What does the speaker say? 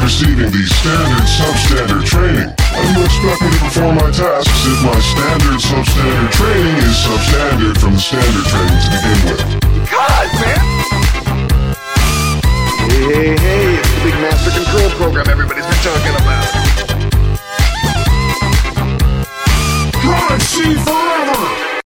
receiving the standard substandard training. How do you expect me to perform my tasks if my standard substandard training is substandard from the standard training to begin with? God, man! Hey, it's the Big Master Control Program, everybody.